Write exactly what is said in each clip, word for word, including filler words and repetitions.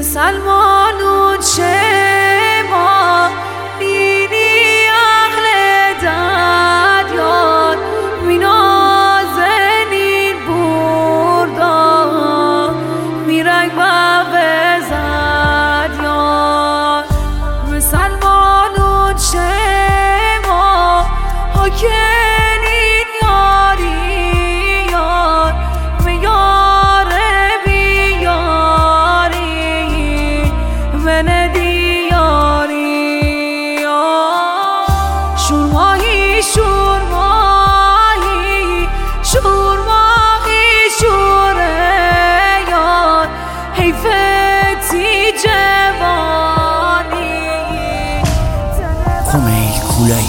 مسلمانون شما بینی اهل دریان مینازنین بردا میرنگ و وزدیان مسلمانون شما حاکنین یاری یار میار بیاری من دیاری شورماهی شورماهی شورماهی شوره یار حیفتی جوانی خمیل کولای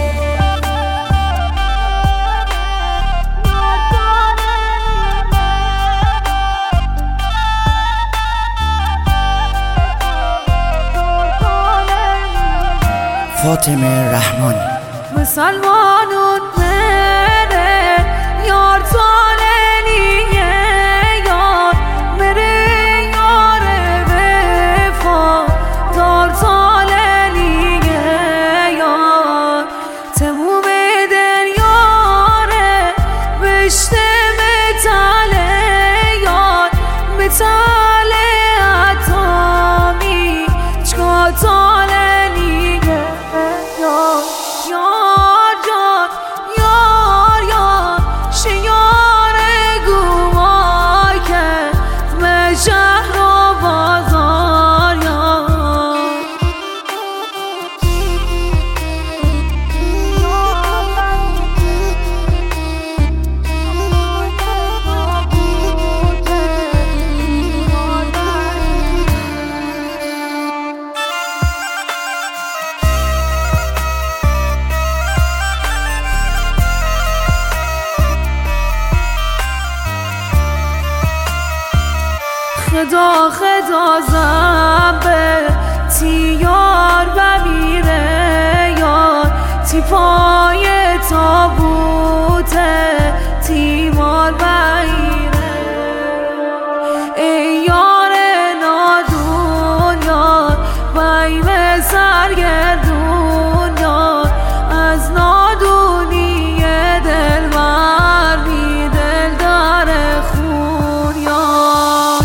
فاطمه رحمان مسلمانون مره یار طالنیه یار مره یار وفا دار طالنیه یار تموم دل یاره بشته متاله یار متاله اتامی چکا طالنیه یار یار یار یار شیار گواه که به شهر و بازار یار خدا خدا زنبه تی یار و میره یار تی پای تابوته تی مار بگیره ای یار نادون یار بایم سرگردون یار از نادونی دل بردی دل داره خون یار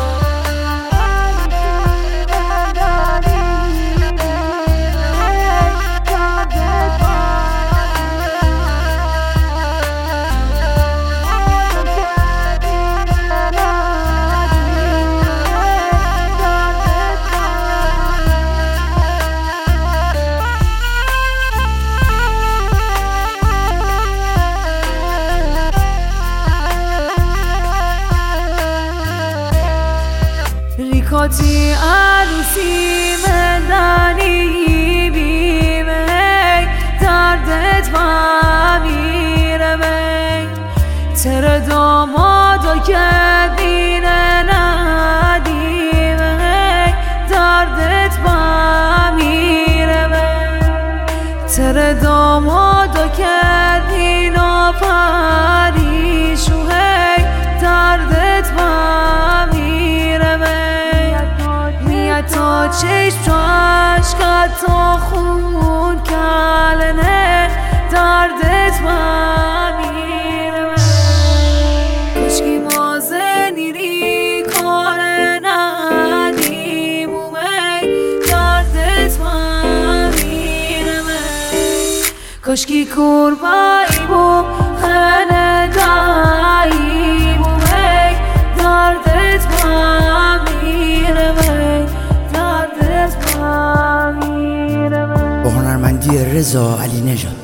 ریکاتی عروسی مندنی بیمه دردت بمیره می تر دامادا که بینه ندیمه دردت بمیره می تر دامادا که بینه پریشوه دردت بمیره می تا چشم تو عشقت تا خون کلنه دردت بمیره کشکی مازنیری کار ندیم اومه دردت بمیره کشکی کربایی بوم خنه داییم اومه دردت بمیره با هنرمندی رضا علی نژاد.